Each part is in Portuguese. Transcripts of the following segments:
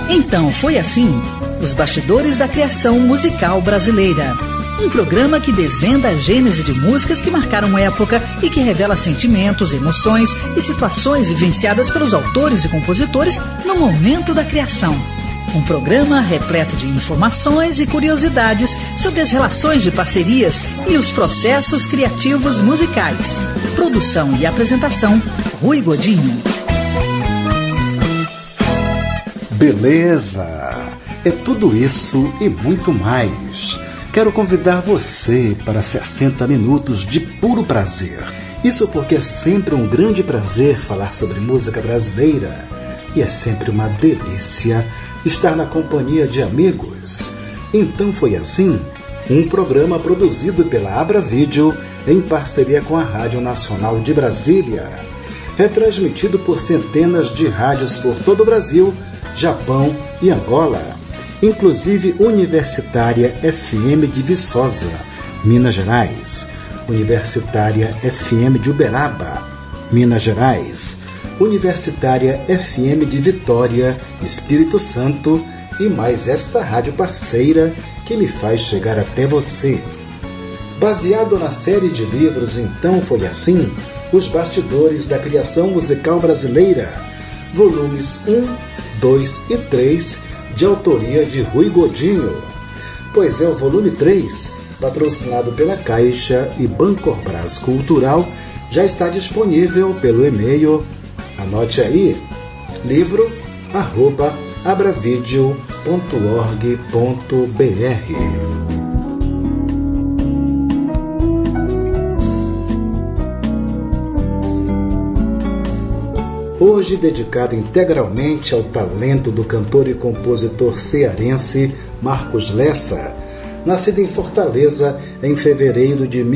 Então foi assim, os bastidores da criação musical brasileira. Um programa que desvenda a gênese de músicas que marcaram época e que revela sentimentos, emoções e situações vivenciadas pelos autores e compositores no momento da criação. Um programa repleto de informações e curiosidades sobre as relações de parcerias e os processos criativos musicais. Produção e apresentação, Rui Godinho. Beleza! É tudo isso e muito mais. Quero convidar você para 60 minutos de puro prazer. Isso porque é sempre um grande prazer falar sobre música brasileira. E é sempre uma delícia estar na companhia de amigos. Então foi assim, um programa produzido pela Abra Vídeo em parceria com a Rádio Nacional de Brasília. É transmitido por centenas de rádios por todo o Brasil, Japão e Angola, inclusive Universitária FM de Viçosa, Minas Gerais, Universitária FM de Uberaba, Minas Gerais, Universitária FM de Vitória, Espírito Santo e mais esta rádio parceira que me faz chegar até você. Baseado na série de livros Então Foi Assim, Os Bastidores da Criação Musical Brasileira, volumes 1, 2 e 3, de autoria de Rui Godinho. Pois é, o volume 3, patrocinado pela Caixa e Bancorbras Cultural, já está disponível pelo e-mail, anote aí, livro@abravideo.org.br. Hoje dedicado integralmente ao talento do cantor e compositor cearense Marcos Lessa, nascido em Fortaleza em fevereiro de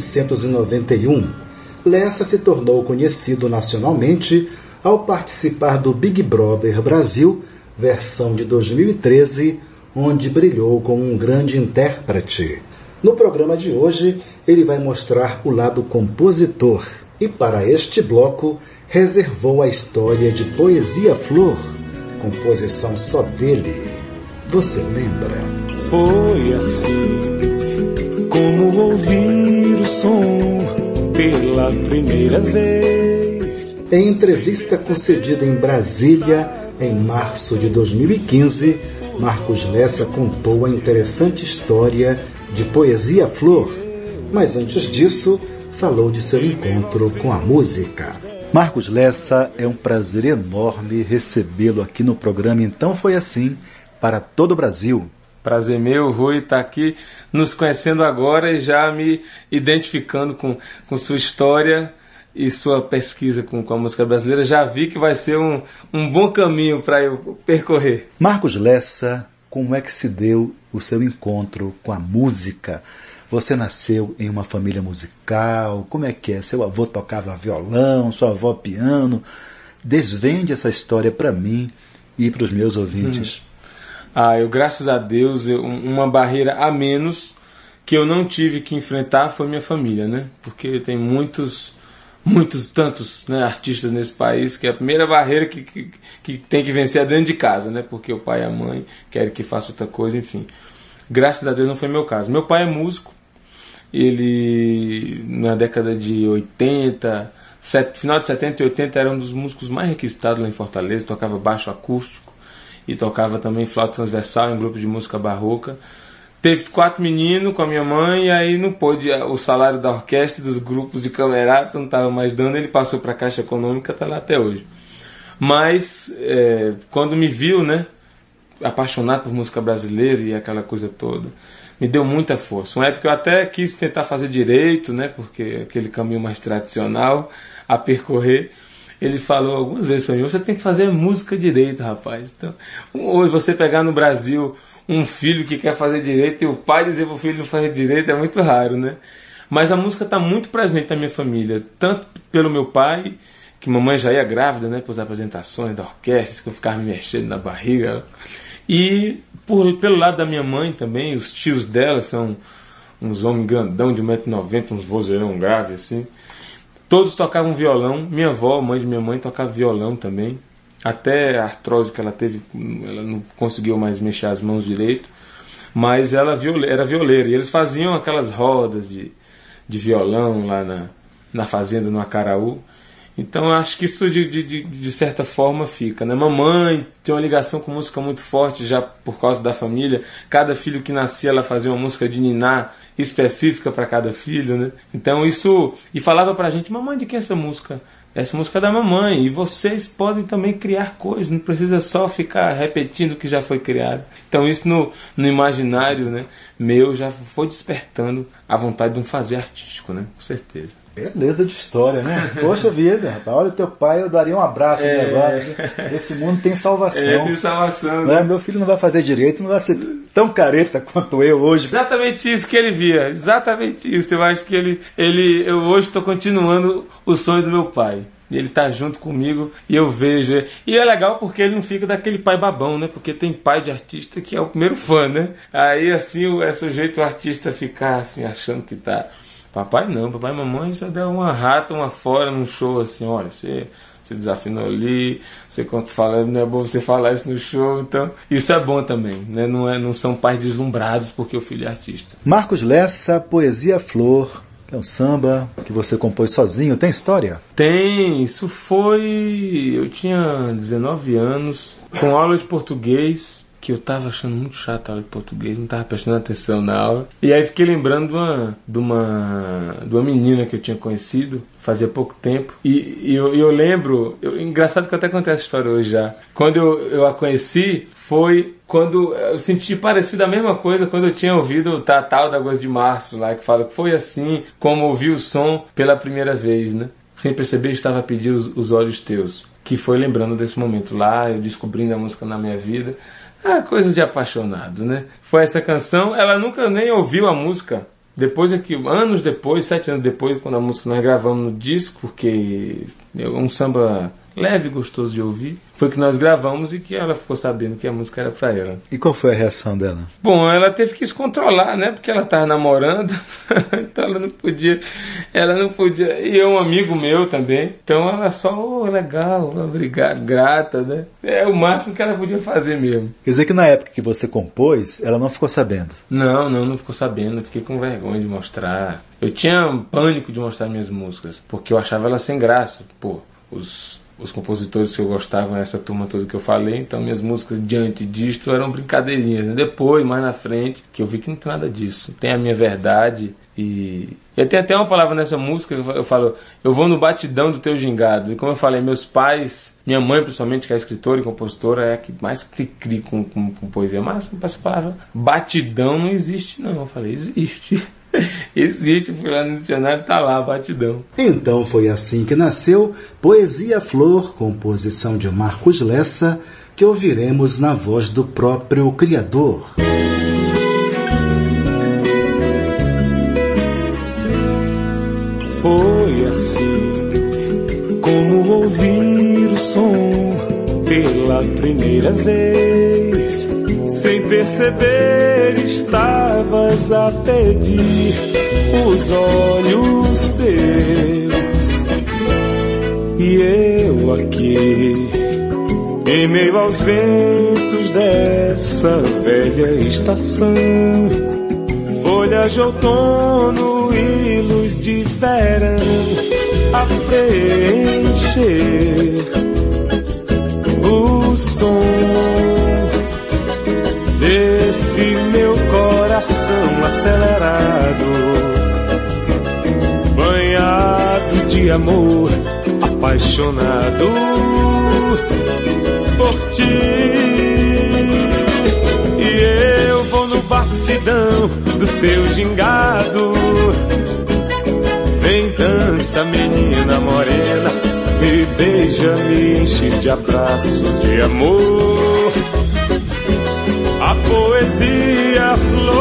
1991. Lessa se tornou conhecido nacionalmente ao participar do Big Brother Brasil, versão de 2013, onde brilhou como um grande intérprete. No programa de hoje, ele vai mostrar o lado compositor e, para este bloco, reservou a história de Poesia Flor, composição só dele. Você lembra? Foi assim como ouvir o som pela primeira vez. Em entrevista concedida em Brasília, em março de 2015, Marcos Lessa contou a interessante história de Poesia Flor, mas antes disso, falou de seu encontro com a música. Marcos Lessa, é um prazer enorme recebê-lo aqui no programa Então Foi Assim, para todo o Brasil. Prazer meu, Rui, estar aqui nos conhecendo agora e já me identificando com sua história e sua pesquisa com a música brasileira. Já vi que vai ser um bom caminho para eu percorrer. Marcos Lessa, como é que se deu o seu encontro com a música? Você nasceu em uma família musical? Como é que é? Seu avô tocava violão, sua avó piano? Desvende essa história para mim e para os meus ouvintes. Eu, graças a Deus, uma barreira a menos que eu não tive que enfrentar foi minha família, né? Porque tem tantos, né, artistas nesse país que a primeira barreira que tem que vencer é dentro de casa, né? Porque o pai e a mãe querem que faça outra coisa, enfim. Graças a Deus não foi meu caso. Meu pai é músico. Ele, na década de 80, final de 70 e 80, era um dos músicos mais requisitados lá em Fortaleza. Tocava baixo acústico e tocava também flauta transversal em grupo de música barroca. Teve 4 meninos com a minha mãe e aí não pôde, o salário da orquestra e dos grupos de camerata não estava mais dando. Ele passou para a Caixa Econômica, está lá até hoje. Mas quando me viu, né, apaixonado por música brasileira e aquela coisa toda, me deu muita força. Uma época eu até quis tentar fazer direito, né, porque aquele caminho mais tradicional a percorrer. Ele falou algumas vezes para mim: você tem que fazer música direito, rapaz. Então, hoje você pegar no Brasil um filho que quer fazer direito e o pai dizer para o filho não fazer direito é muito raro, né? Mas a música está muito presente na minha família, tanto pelo meu pai, que mamãe já ia grávida, né, para as apresentações da orquestra, que eu ficava me mexendo na barriga, e pelo lado da minha mãe também. Os tios dela são uns homens grandão de 1,90 m, uns vozeirão grave assim. Todos tocavam violão. Minha avó, mãe de minha mãe, tocava violão também. Até a artrose que ela teve, ela não conseguiu mais mexer as mãos direito, mas ela era violeira, e eles faziam aquelas rodas de violão lá na fazenda, no Acaraú. Então eu acho que isso de certa forma fica, né? Mamãe tem uma ligação com música muito forte já por causa da família. Cada filho que nascia ela fazia uma música de niná específica para cada filho, né? Então isso... E falava pra gente: mamãe, de quem é essa música? Essa música é da mamãe, e vocês podem também criar coisas, não precisa só ficar repetindo o que já foi criado. Então isso no imaginário, né, meu já foi despertando a vontade de um fazer artístico, né? Com certeza. Beleza de história, né? Poxa vida, rapaz. Olha o teu pai, eu daria um abraço agora. Esse mundo tem salvação. Tem salvação. Né? Meu filho não vai fazer direito, não vai ser tão careta quanto eu hoje. Exatamente isso que ele via. Exatamente isso. Eu acho que eu hoje estou continuando o sonho do meu pai. Ele tá junto comigo e eu vejo. E é legal porque ele não fica daquele pai babão, né? Porque tem pai de artista que é o primeiro fã, né? Aí assim é sujeito o artista ficar assim, achando que tá... Papai não, papai e mamãe só deu uma rata, uma fora num show assim: olha, você desafinou ali, você falando, não é bom você falar isso no show. Então isso é bom também, né? Não são pais deslumbrados porque o filho é artista. Marcos Lessa, Poesia Flor, é um samba que você compôs sozinho, tem história? Tem, isso foi... Eu tinha 19 anos, com aula de português, que eu tava achando muito chato a aula de português, não tava prestando atenção na aula. E aí fiquei lembrando de uma menina que eu tinha conhecido fazia pouco tempo. E eu lembro, engraçado que eu até contei essa história hoje já. Quando eu a conheci, foi quando eu senti parecido a mesma coisa quando eu tinha ouvido o Tal da Agosto de Março, lá, que fala que foi assim como ouvi o som pela primeira vez, né? Sem perceber, estava a pedir os olhos teus. Que foi lembrando desse momento lá, eu descobrindo a música na minha vida. Coisa de apaixonado, né? Foi essa canção, ela nunca nem ouviu a música. Depois anos depois, 7 anos depois, quando a música nós gravamos no disco, porque é um samba leve e gostoso de ouvir, foi que nós gravamos e que ela ficou sabendo que a música era pra ela. E qual foi a reação dela? Bom, ela teve que se controlar, né? Porque ela tava namorando, então ela não podia, e é um amigo meu também, então ela só, legal, obrigado, grata, né? É o máximo que ela podia fazer mesmo. Quer dizer que na época que você compôs, ela não ficou sabendo? Não ficou sabendo, eu fiquei com vergonha de mostrar. Eu tinha pânico de mostrar minhas músicas, porque eu achava elas sem graça. Pô, os compositores que eu gostava, essa turma toda que eu falei, então minhas músicas diante disto eram brincadeirinhas. Depois, mais na frente, que eu vi que não tem nada disso. Tem a minha verdade e tem até uma palavra nessa música que eu falo: eu vou no batidão do teu gingado. E como eu falei, meus pais, minha mãe principalmente, que é escritora e compositora, é a que mais cria com poesia. Mas essa palavra batidão não existe não. Eu falei, existe. Existe, fui lá no dicionário, tá lá, batidão. Então foi assim que nasceu Poesia Flor, composição de Marcos Lessa, que ouviremos na voz do próprio criador. Foi assim como ouvir o som pela primeira vez. Sem perceber, estavas a pedir os olhos teus. E eu aqui, em meio aos ventos dessa velha estação, folhas de outono e luz de verão a preencher o som desse meu coração acelerado, banhado de amor, apaixonado por ti. E eu vou no batidão do teu gingado. Vem, dança, menina morena, me beija, me enche de abraços de amor. A poesia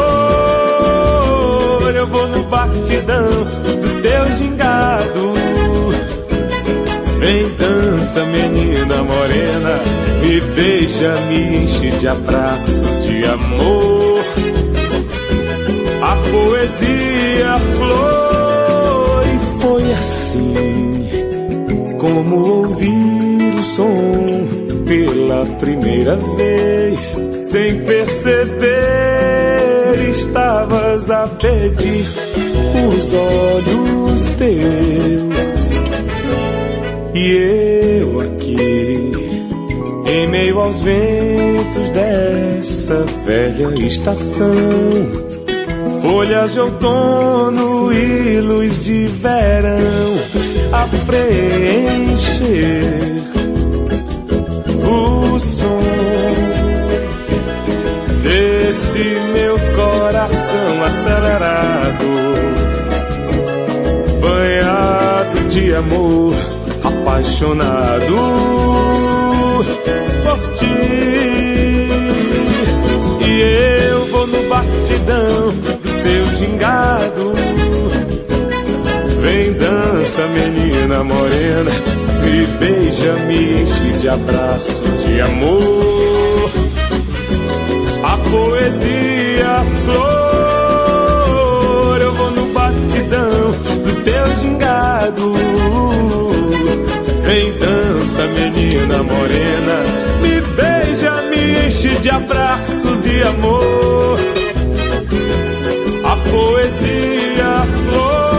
flor, eu vou no batidão do teu gingado. Vem, dança, menina morena, me beija, me enche de abraços de amor. A poesia flor, e foi assim como ouvir o som pela primeira vez, sem perceber, estavas a pedir os olhos teus. E eu aqui, em meio aos ventos dessa velha estação, folhas de outono e luz de verão a preencher o som desse meu coração acelerado, banhado de amor, apaixonado por ti. E eu vou no batidão do teu gingado. Vem, dança, menina morena, me beija, me enche de abraços de amor. A poesia, a flor, eu vou no batidão do teu gingado. Vem, dança, menina morena, me beija, me enche de abraços e amor. A poesia, a flor,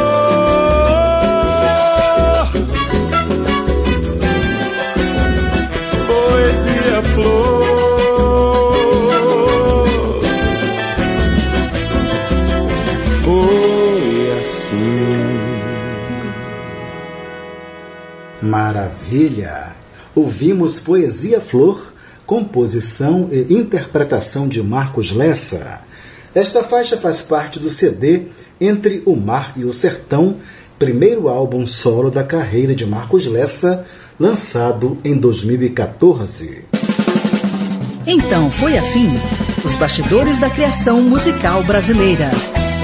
poesia, flor. Foi assim. Maravilha! Ouvimos Poesia Flor, composição e interpretação de Marcos Lessa. Esta faixa faz parte do CD Entre o Mar e o Sertão, primeiro álbum solo da carreira de Marcos Lessa, lançado em 2014. Então foi assim, os bastidores da criação musical brasileira.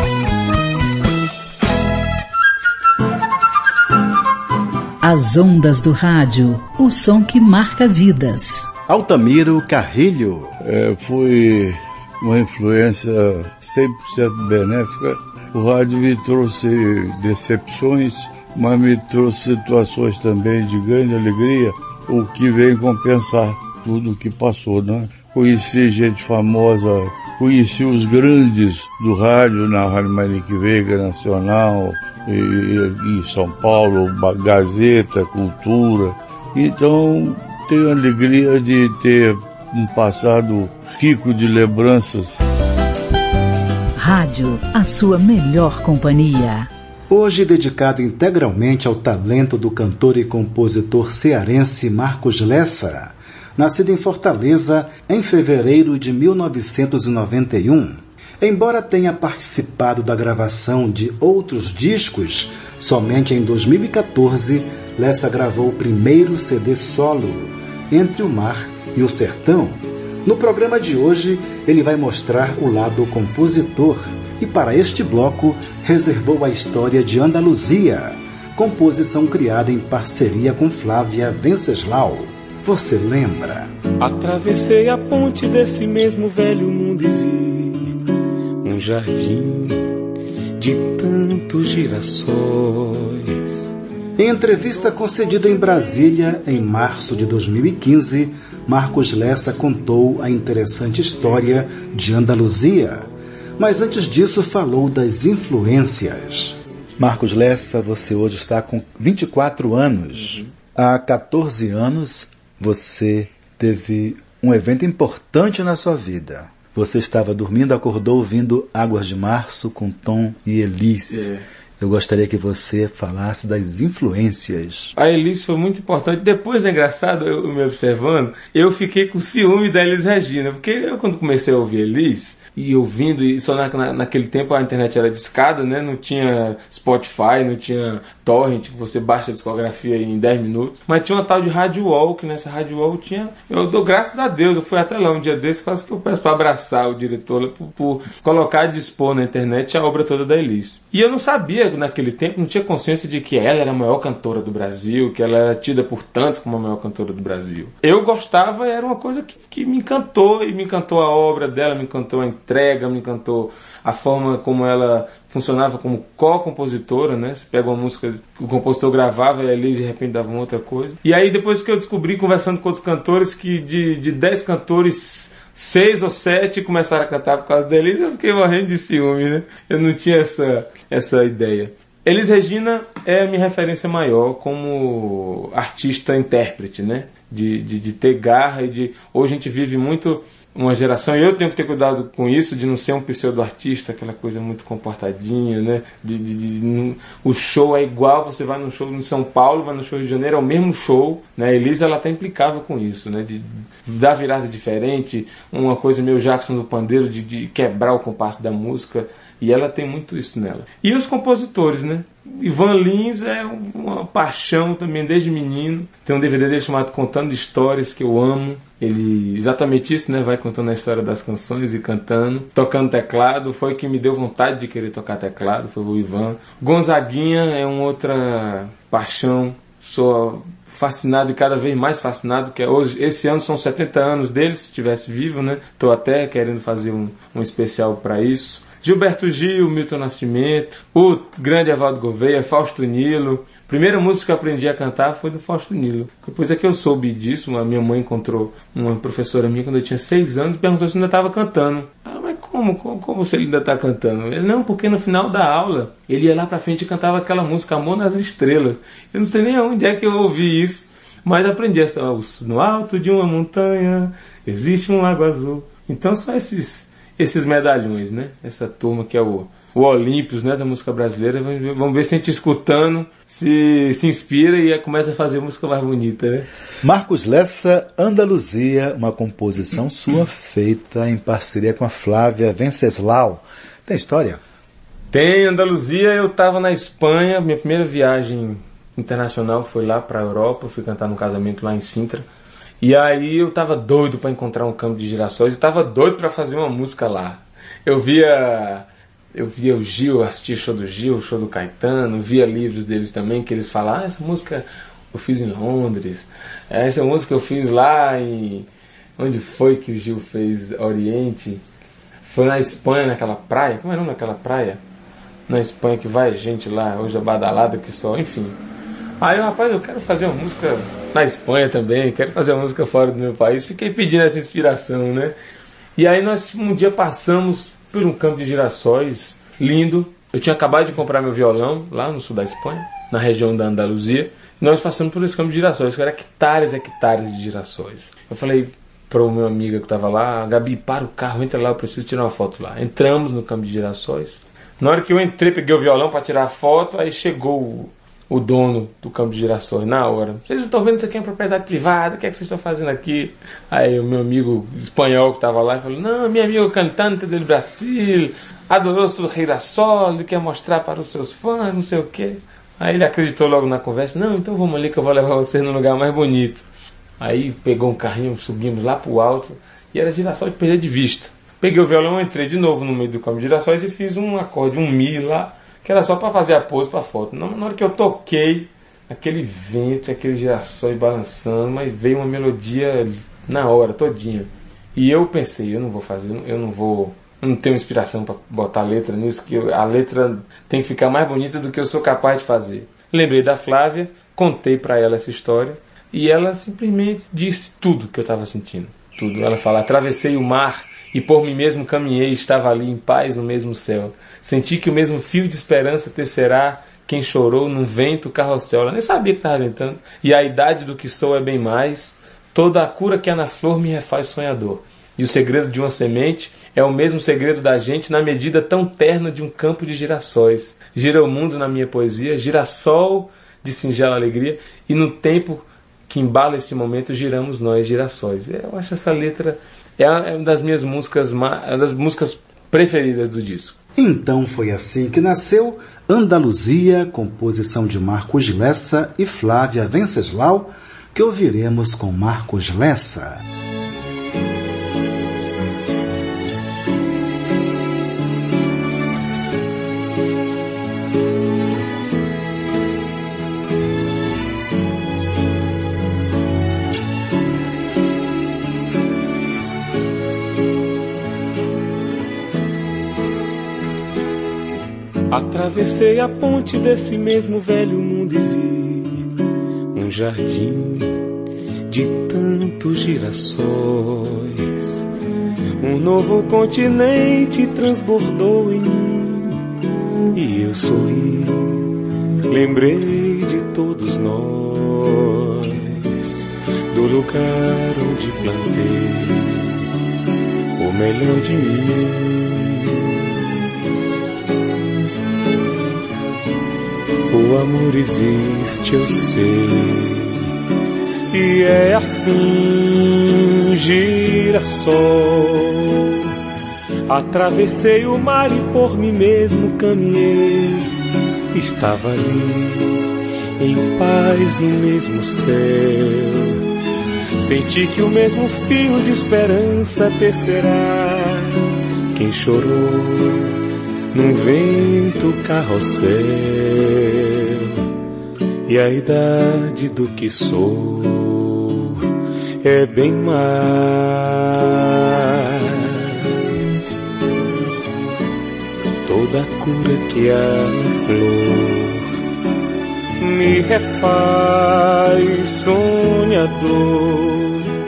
As ondas do rádio, o som que marca vidas. Altamiro Carrilho. Foi uma influência 100% benéfica. O rádio me trouxe decepções, mas me trouxe situações também de grande alegria, o que vem compensar tudo o que passou, né? Conheci gente famosa, conheci os grandes do rádio, na Rádio Manique Veiga Nacional, em São Paulo, Gazeta, Cultura. Então, tenho a alegria de ter um passado rico de lembranças. Rádio, a sua melhor companhia. Hoje dedicado integralmente ao talento do cantor e compositor cearense Marcos Lessa, nascido em Fortaleza em fevereiro de 1991. Embora tenha participado da gravação de outros discos, somente em 2014 Lessa gravou o primeiro CD solo, Entre o Mar e o Sertão. No programa de hoje, ele vai mostrar o lado compositor e para este bloco reservou a história de Andaluzia, composição criada em parceria com Flávia Venceslau. Você lembra? Atravessei a ponte desse mesmo velho mundo e vi um jardim de tantos girassóis. Em entrevista concedida em Brasília em março de 2015, Marcos Lessa contou a interessante história de Andaluzia. Mas antes disso falou das influências. Marcos Lessa, você hoje está com 24 anos. Há 14 anos você teve um evento importante na sua vida. Você estava dormindo, acordou ouvindo Águas de Março com Tom e Elis. Eu gostaria que você falasse das influências. A Elis foi muito importante. Depois, é engraçado, eu me observando, eu fiquei com ciúme da Elis Regina, porque eu, quando comecei a ouvir Elis, e ouvindo, e só naquele tempo a internet era discada, né? Não tinha Spotify, não tinha torrent, que você baixa a discografia em 10 minutos, mas tinha uma tal de Rádio Wall, que nessa Rádio Wall tinha... Eu dou graças a Deus, eu fui até lá um dia desse, quase que eu peço para abraçar o diretor por colocar e dispor na internet a obra toda da Elis. E eu não sabia, naquele tempo, não tinha consciência de que ela era a maior cantora do Brasil, que ela era tida por tantos como a maior cantora do Brasil. Eu gostava, era uma coisa que me encantou, e me encantou a obra dela, me encantou a entrega, me encantou a forma como ela funcionava como co-compositora, né? Você pega uma música que o compositor gravava e a Elis de repente dava uma outra coisa. E aí depois que eu descobri, conversando com outros cantores, que de 10 cantores, 6 ou 7 começaram a cantar por causa da Elis, eu fiquei morrendo de ciúme, né? Eu não tinha essa ideia. Elis Regina é a minha referência maior como artista-intérprete, né? De ter garra e de... Hoje a gente vive muito uma geração, e eu tenho que ter cuidado com isso, de não ser um pseudo-artista, aquela coisa muito comportadinha, né? O show é igual, você vai num show em São Paulo, vai no show de Janeiro, é o mesmo show, né? A Elis, ela até implicava com isso, né? De dar virada diferente, uma coisa meio Jackson do pandeiro, de quebrar o compasso da música, e ela tem muito isso nela. E os compositores, né? Ivan Lins é uma paixão também desde menino. Tem um DVD dele chamado Contando Histórias, que eu amo. Ele, exatamente isso, né? Vai contando a história das canções e cantando. Tocando teclado, foi que me deu vontade de querer tocar teclado, foi o Ivan. Gonzaguinha é uma outra paixão. Sou fascinado e cada vez mais fascinado, que hoje, esse ano são 70 anos dele, se estivesse vivo, né? Estou até querendo fazer um especial para isso. Gilberto Gil, Milton Nascimento, o grande Evaldo Gouveia, Fausto Nilo. A primeira música que eu aprendi a cantar foi do Fausto Nilo. Depois é que eu soube disso, a minha mãe encontrou uma professora minha quando eu tinha 6 anos e perguntou se eu ainda estava cantando. Ah, mas como você ainda está cantando? Ele, não, porque no final da aula ele ia lá pra frente e cantava aquela música Amor nas Estrelas. Eu não sei nem onde é que eu ouvi isso, mas aprendi essa. No alto de uma montanha existe um lago azul. Então são esses medalhões, né? Essa turma que é o Olímpios, né, da música brasileira. Vamos ver se a gente escutando se inspira e começa a fazer música mais bonita, né? Marcos Lessa, Andaluzia, uma composição sua feita em parceria com a Flávia Venceslau. Tem história? Tem. Andaluzia, eu estava na Espanha, minha primeira viagem internacional foi lá para a Europa, fui cantar num casamento lá em Sintra. E aí eu tava doido para encontrar um campo de girassóis e tava doido para fazer uma música lá. Eu via o Gil, assistia o show do Gil, o show do Caetano, via livros deles também, que eles falavam, essa música eu fiz em Londres, essa música eu fiz lá em... Onde foi que o Gil fez Oriente? Foi na Espanha, naquela praia, como é o nome daquela praia? Na Espanha que vai gente lá, hoje é badalada que só, enfim. Aí, rapaz, eu quero fazer uma música na Espanha também, quero fazer uma música fora do meu país. Fiquei pedindo essa inspiração, né? E aí nós um dia passamos por um campo de girassóis lindo. Eu tinha acabado de comprar meu violão lá no sul da Espanha, na região da Andaluzia. E nós passamos por esse campo de girassóis, que era hectares e hectares de girassóis. Eu falei para o meu amigo que estava lá, Gabi, para o carro, entra lá, eu preciso tirar uma foto lá. Entramos no campo de girassóis. Na hora que eu entrei, peguei o violão para tirar a foto, aí chegou o dono do campo de girassóis, na hora. Vocês não estão vendo isso aqui é uma propriedade privada, o que é que vocês estão fazendo aqui? Aí o meu amigo espanhol que estava lá falou, não, meu amigo cantante do Brasil, adorou seu girassol, ele quer mostrar para os seus fãs, não sei o quê. Aí ele acreditou logo na conversa, não, então vamos ali que eu vou levar vocês num lugar mais bonito. Aí pegou um carrinho, subimos lá pro alto, e era girassol de perder de vista. Peguei o violão, entrei de novo no meio do campo de girassóis e fiz um acorde, um mi lá, que era só para fazer a pose para foto. Na hora que eu toquei, aquele vento, aquele girassóis balançando, mas veio uma melodia na hora, todinha. E eu pensei, eu não tenho inspiração para botar letra nisso, que a letra tem que ficar mais bonita do que eu sou capaz de fazer. Lembrei da Flávia, contei para ela essa história, e ela simplesmente disse tudo que eu estava sentindo. Tudo. Ela fala, atravessei o mar e por mim mesmo caminhei, estava ali em paz no mesmo céu. Senti que o mesmo fio de esperança tecerá quem chorou num vento carrossel. Ela nem sabia que estava ventando. E a idade do que sou é bem mais. Toda a cura que há na flor me refaz sonhador. E o segredo de uma semente é o mesmo segredo da gente na medida tão terna de um campo de girassóis. Gira o mundo na minha poesia, girassol de singela alegria. E no tempo que embala esse momento, giramos nós, girassóis. Eu acho essa letra é uma das minhas músicas, uma das músicas preferidas do disco. Então foi assim que nasceu Andaluzia, composição de Marcos Lessa e Flávia Venceslau, que ouviremos com Marcos Lessa. Atravessei a ponte desse mesmo velho mundo e vi um jardim de tantos girassóis. Um novo continente transbordou em mim e eu sorri. Lembrei de todos nós, do lugar onde plantei o melhor de mim. O amor existe, eu sei, e é assim, girassol. Atravessei o mar e por mim mesmo caminhei. Estava ali, em paz no mesmo céu. Senti que o mesmo fio de esperança tecerá quem chorou num vento carrossel. E a idade do que sou é bem mais. Toda a cura que há na flor me refaz sonhador.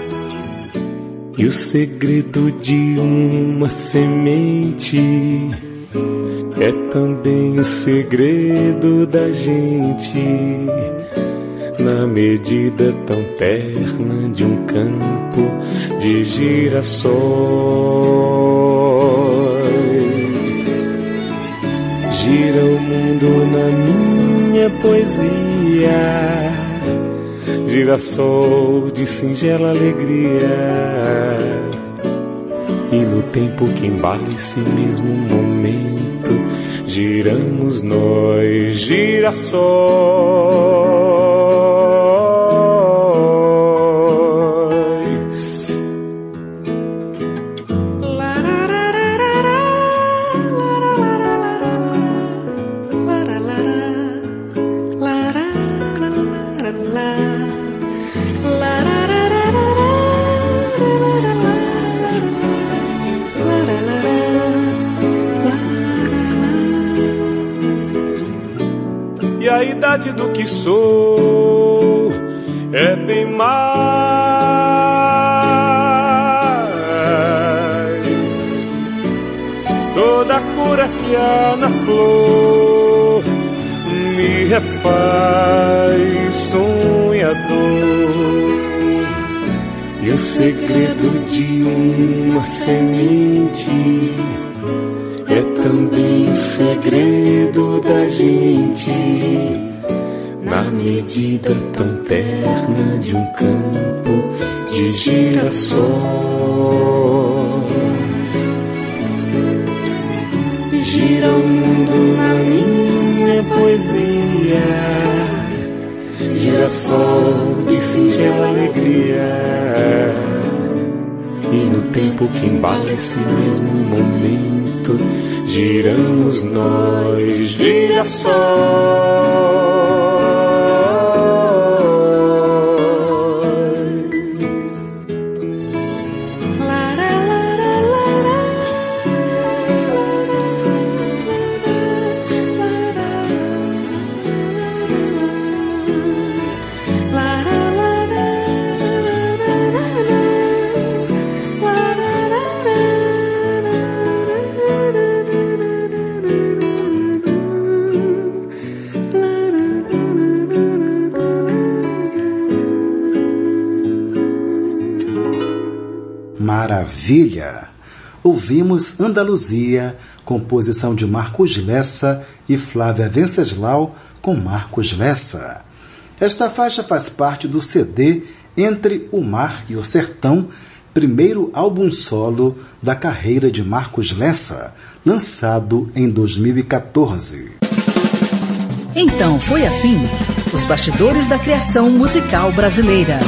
E o segredo de uma semente é também o segredo da gente, na medida tão terna de um campo de girassóis. Gira o mundo na minha poesia, girassol de singela alegria. E no tempo que embala esse mesmo momento, giramos nós, girassóis. A idade do que sou é bem mais. Toda a cura que há na flor me refaz sonhador. E o segredo de uma semente é também o segredo da gente, na medida tão terna de um campo de girassóis. Gira o mundo na minha poesia, girassol de singela alegria. E no tempo que embala esse mesmo momento, giramos nós, girassóis. Maravilha! Ouvimos Andaluzia, composição de Marcos Lessa e Flávia Venceslau com Marcos Lessa. Esta faixa faz parte do CD Entre o Mar e o Sertão, primeiro álbum solo da carreira de Marcos Lessa, lançado em 2014. Então foi assim, os bastidores da criação musical brasileira.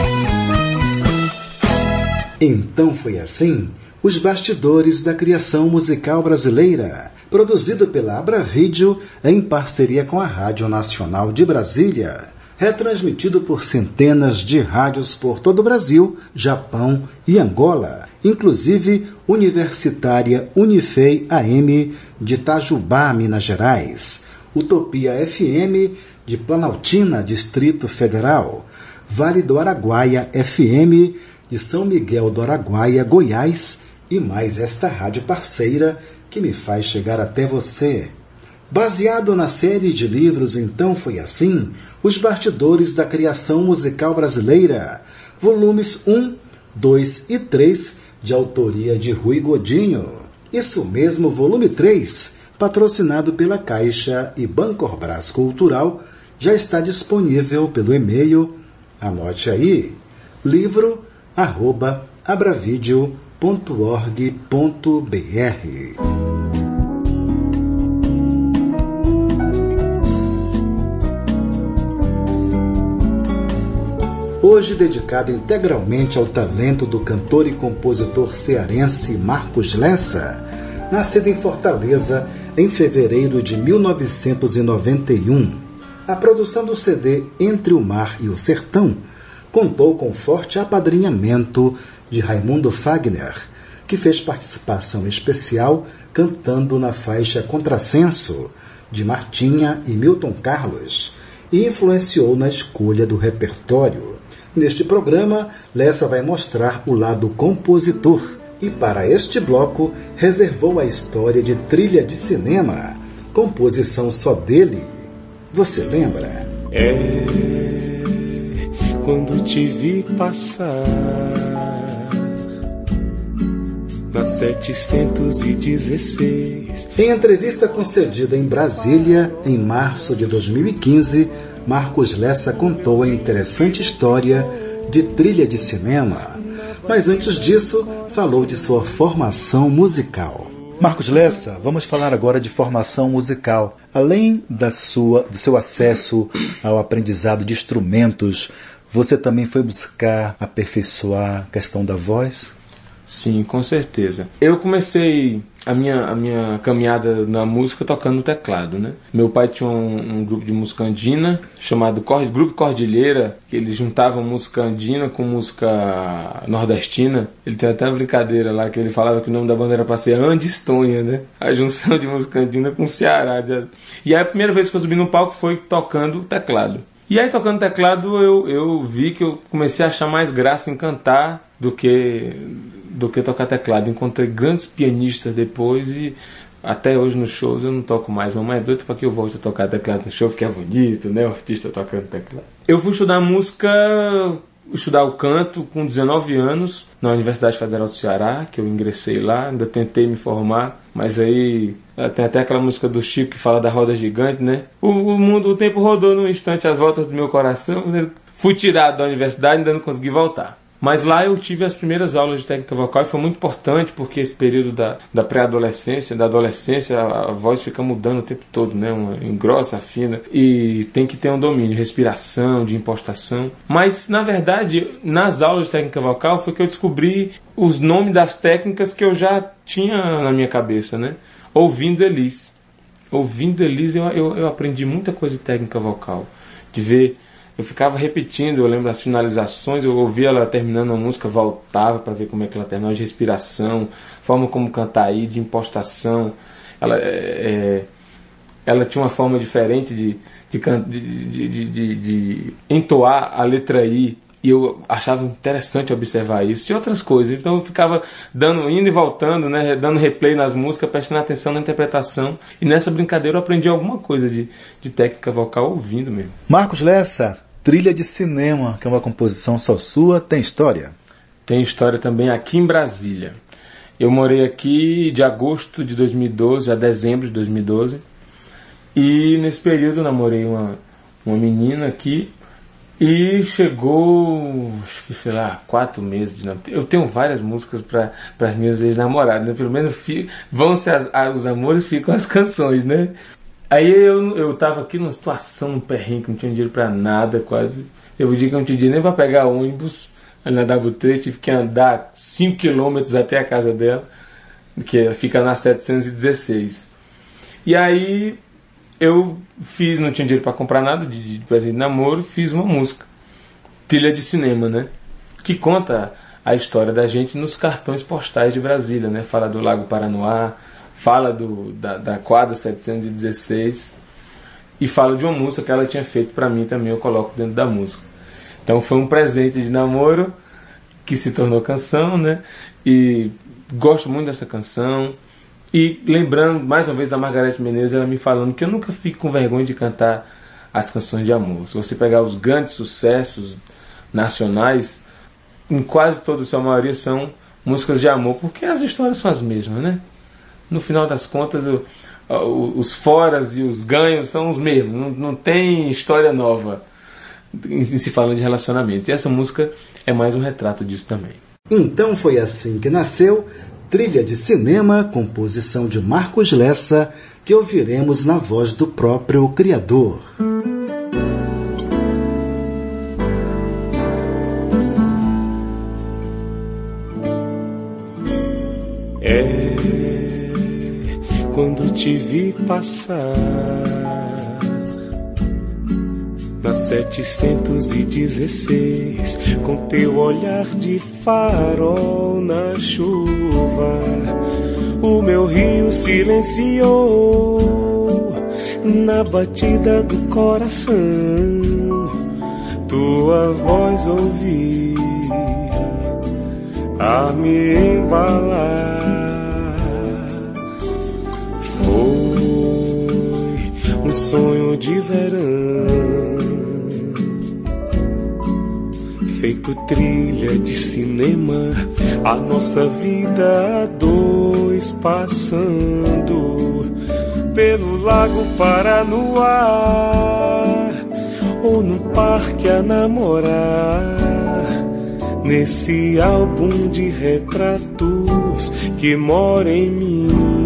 Então foi assim, os bastidores da criação musical brasileira, produzido pela Abravídeo em parceria com a Rádio Nacional de Brasília, retransmitido por centenas de rádios por todo o Brasil, Japão e Angola, inclusive Universitária Unifei AM de Itajubá, Minas Gerais, Utopia FM de Planaltina, Distrito Federal, Vale do Araguaia FM de São Miguel do Araguaia, Goiás, e mais esta rádio parceira que me faz chegar até você. Baseado na série de livros Então Foi Assim, Os Bastidores da Criação Musical Brasileira, volumes 1, 2 e 3, de autoria de Rui Godinho. Isso mesmo, volume 3, patrocinado pela Caixa e Bancorbras Cultural, já está disponível pelo e-mail, anote aí, livro@abravideo.org.br. Hoje dedicado integralmente ao talento do cantor e compositor cearense Marcos Lessa, nascido em Fortaleza em fevereiro de 1991. A produção do CD Entre o Mar e o Sertão contou com forte apadrinhamento de Raimundo Fagner, que fez participação especial cantando na faixa Contrassenso, de Martinha e Milton Carlos, e influenciou na escolha do repertório. Neste programa, Lessa vai mostrar o lado compositor e, para este bloco, reservou a história de Trilha de Cinema, composição só dele. Você lembra? Quando te vi passar na 716. Em entrevista concedida em Brasília, em março de 2015, Marcos Lessa contou a interessante história de Trilha de Cinema. Mas antes disso, falou de sua formação musical. Marcos Lessa, vamos falar agora de formação musical. Além do seu acesso ao aprendizado de instrumentos, você também foi buscar aperfeiçoar a questão da voz? Sim, com certeza. Eu comecei a minha caminhada na música tocando teclado, né? Meu pai tinha um grupo de música andina chamado Grupo Cordilheira, que eles juntavam música andina com música nordestina. Ele tem até uma brincadeira lá que ele falava que o nome da banda era para ser Andistonha, né? A junção de música andina com Ceará. E aí a primeira vez que eu subi no palco foi tocando teclado. E aí tocando teclado eu vi que eu comecei a achar mais graça em cantar do que tocar teclado. Encontrei grandes pianistas depois e até hoje nos shows eu não toco mais. Mamãe é doida para que eu volte a tocar teclado no show, porque é bonito, né? O artista tocando teclado. Eu fui estudar música, estudar o canto com 19 anos na Universidade Federal do Ceará, que eu ingressei lá, ainda tentei me formar, mas aí tem até aquela música do Chico que fala da roda gigante, né? O tempo rodou num instante às voltas do meu coração. Fui tirado da universidade e ainda não consegui voltar. Mas lá eu tive as primeiras aulas de técnica vocal e foi muito importante porque esse período da pré-adolescência, da adolescência, a voz fica mudando o tempo todo, né? Engrossa, afina, e tem que ter um domínio, respiração, de impostação. Mas, na verdade, nas aulas de técnica vocal foi que eu descobri os nomes das técnicas que eu já tinha na minha cabeça, né? Ouvindo Elis, eu aprendi muita coisa de técnica vocal, de ver. Eu ficava repetindo, eu lembro das finalizações, eu ouvia ela terminando a música, voltava para ver como é que ela terminava, de respiração, forma como cantar aí, de impostação. Ela tinha uma forma diferente de entoar a letra I, e eu achava interessante observar isso, e outras coisas. Então eu ficava indo e voltando, né, dando replay nas músicas, prestando atenção na interpretação, e nessa brincadeira eu aprendi alguma coisa de técnica vocal ouvindo mesmo. Marcos Lessa, Trilha de Cinema, que é uma composição só sua, tem história? Tem história também aqui em Brasília. Eu morei aqui de agosto de 2012 a dezembro de 2012. E nesse período eu namorei uma menina aqui. E chegou, acho que, 4 meses de namoro. Eu tenho várias músicas para as minhas ex-namoradas, né? Pelo menos vão-se os amores, ficam as canções, né? Aí eu tava aqui numa situação, num perrengue, que não tinha dinheiro pra nada, quase. Eu vi que eu não tinha dinheiro nem pra pegar ônibus ali na W3, tive que andar 5 km até a casa dela, que fica na 716. E aí eu não tinha dinheiro pra comprar nada de presente de namoro, fiz uma música, Trilha de Cinema, né? Que conta a história da gente nos cartões postais de Brasília, né? Fala do Lago Paranoá, fala da quadra 716 e fala de uma música que ela tinha feito para mim também, eu coloco dentro da música. Então foi um presente de namoro que se tornou canção, né? E gosto muito dessa canção. E lembrando mais uma vez da Margareth Menezes, ela me falando que eu nunca fico com vergonha de cantar as canções de amor. Se você pegar os grandes sucessos nacionais, em quase toda a sua maioria são músicas de amor, porque as histórias são as mesmas, né? No final das contas, os foras e os ganhos são os mesmos, não tem história nova em se falando de relacionamento. E essa música é mais um retrato disso também. Então foi assim que nasceu Trilha de Cinema, composição de Marcos Lessa, que ouviremos na voz do próprio criador. Quando te vi passar na 716, com teu olhar de farol na chuva, o meu rio silenciou na batida do coração. Tua voz ouvi a me embalar. Foi um sonho de verão, feito trilha de cinema, a nossa vida a dois passando pelo Lago Paranoá, ou no parque a namorar, nesse álbum de retratos que mora em mim.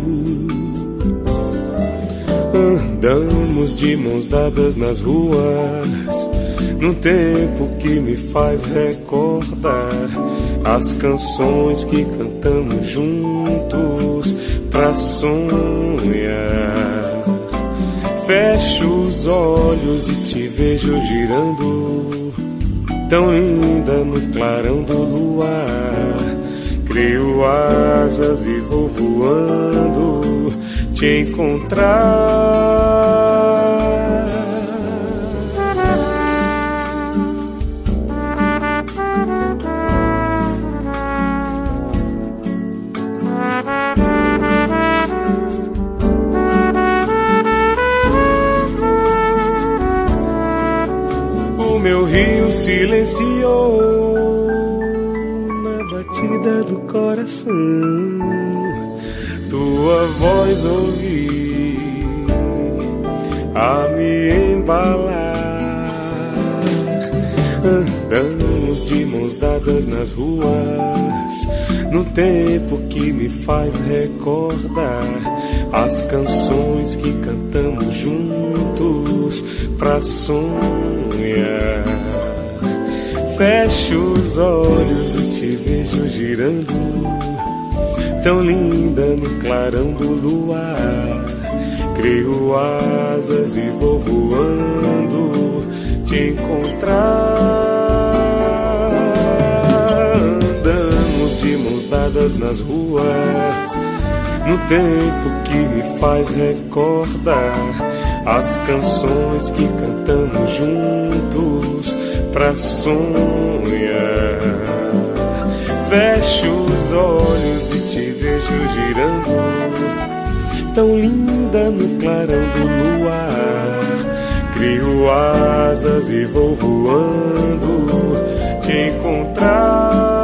Andamos de mãos dadas nas ruas, num tempo que me faz recordar as canções que cantamos juntos pra sonhar. Fecho os olhos e te vejo girando, tão linda no clarão do luar. Crio asas e vou voando te encontrar. O meu rio silenciou na batida do coração. Tua voz ouvi a me embalar. Andamos de mãos dadas nas ruas, no tempo que me faz recordar as canções que cantamos juntos pra sonhar. Fecho os olhos e te vejo girando, tão linda no clarão do luar. Crio asas e vou voando te encontrar. Andamos de mãos dadas nas ruas, no tempo que me faz recordar as canções que cantamos juntos pra sonhar. Fecho os olhos e te vejo girando, tão linda no clarão do luar. Crio asas e vou voando te encontrar.